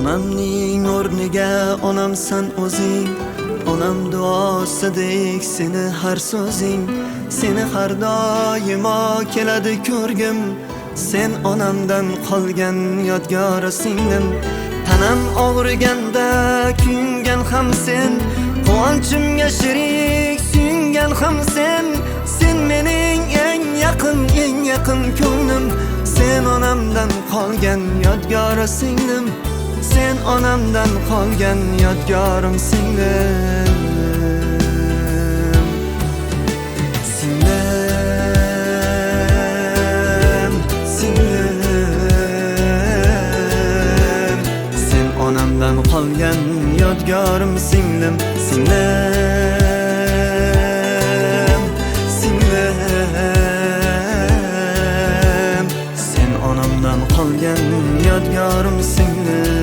Onamning o'rniga onamsan o'zing, onam duosidek seni har so'zing, seni har doimo keladi ko'rgim, sen onamdan qolgan yodgor singlim. Tanam og'riganda kuyungan ham sen, quvonchimga sherik suyungan ham sen, sen mening eng yaqin ko'nglim, sen onamdan qolgan yodgor singlim, sen onamdan qolgan yodgorim singlim. Singlim, singlim, sen onamdan qolgan yodgorim singlim. Singlim, singlim, sen onamdan qolgan yodgorim singlim.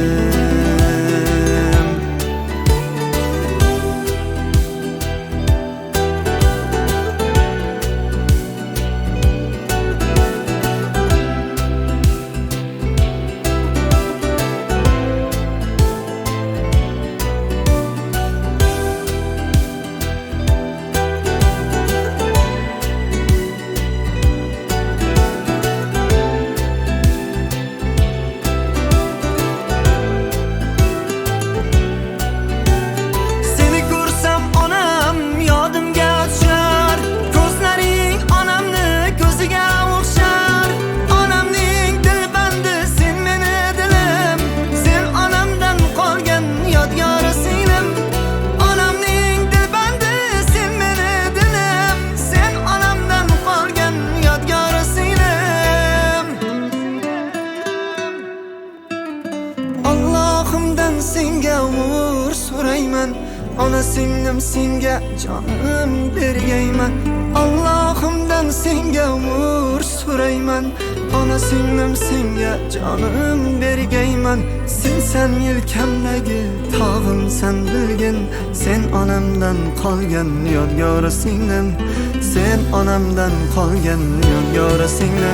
Allohimdan senga umr so'rayman, ona singlim senga jonim bergayman. Allohimdan senga umr so'rayman, ona singlim senga jonim bergayman. Sensan yelkamdagi tog'imsan bilgin, sen onamdan qolgan yodgor singlim, sen onamdan qolgan yodgor singlim.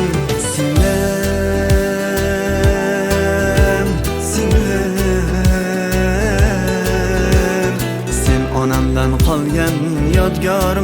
Singlim, onamdan qolgan yodgor